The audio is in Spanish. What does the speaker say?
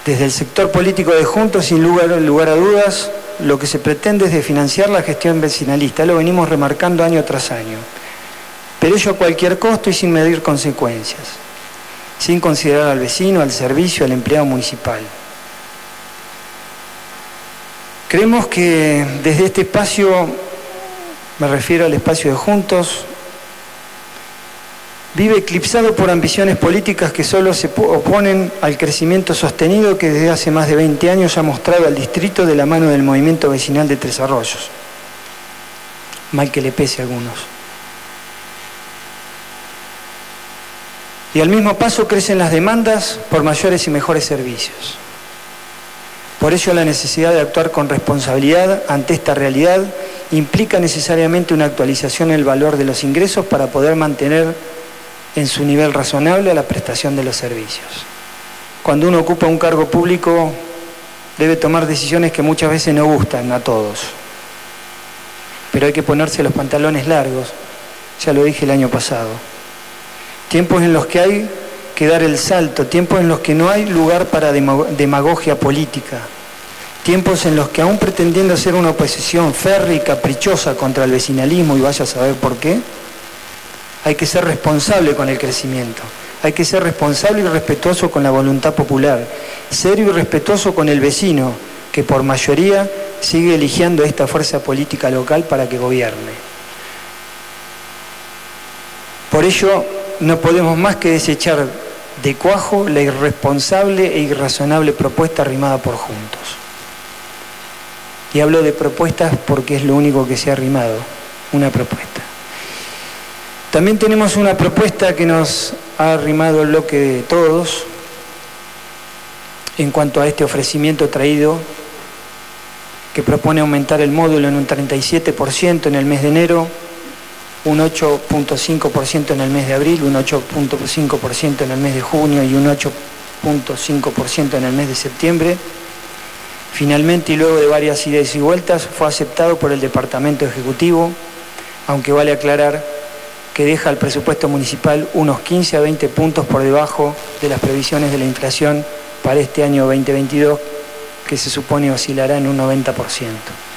Desde el sector político de Juntos, sin lugar a dudas, lo que se pretende es desfinanciar la gestión vecinalista. Lo venimos remarcando año tras año. Pero ello a cualquier costo y sin medir consecuencias, sin considerar al vecino, al servicio, al empleado municipal. Creemos que desde este espacio, me refiero al espacio de Juntos, vive eclipsado por ambiciones políticas que solo se oponen al crecimiento sostenido que desde hace más de 20 años ha mostrado al distrito de la mano del movimiento vecinal de Tres Arroyos. Mal que le pese a algunos. Y al mismo paso crecen las demandas por mayores y mejores servicios. Por ello la necesidad de actuar con responsabilidad ante esta realidad implica necesariamente una actualización del valor de los ingresos para poder mantener en su nivel razonable a la prestación de los servicios. Cuando uno ocupa un cargo público debe tomar decisiones que muchas veces no gustan a todos, pero hay que ponerse los pantalones largos, ya lo dije el año pasado. Tiempos en los que hay que dar el salto, tiempos en los que no hay lugar para demagogia política, tiempos en los que aún pretendiendo ser una oposición férrea y caprichosa contra el vecinalismo, y vaya a saber por qué, hay que ser responsable con el crecimiento, hay que ser responsable y respetuoso con la voluntad popular, serio y respetuoso con el vecino, que por mayoría sigue eligiendo esta fuerza política local para que gobierne. Por ello, no podemos más que desechar de cuajo la irresponsable e irrazonable propuesta arrimada por Juntos. Y hablo de propuestas porque es lo único que se ha arrimado, una propuesta. También tenemos una propuesta que nos ha arrimado el bloque de todos en cuanto a este ofrecimiento traído, que propone aumentar el módulo en un 37% en el mes de enero, un 8.5% en el mes de abril, un 8.5% en el mes de junio y un 8.5% en el mes de septiembre. Finalmente, y luego de varias idas y vueltas, fue aceptado por el Departamento Ejecutivo, aunque vale aclarar que deja al presupuesto municipal unos 15 a 20 puntos por debajo de las previsiones de la inflación para este año 2022, que se supone oscilará en un 90%.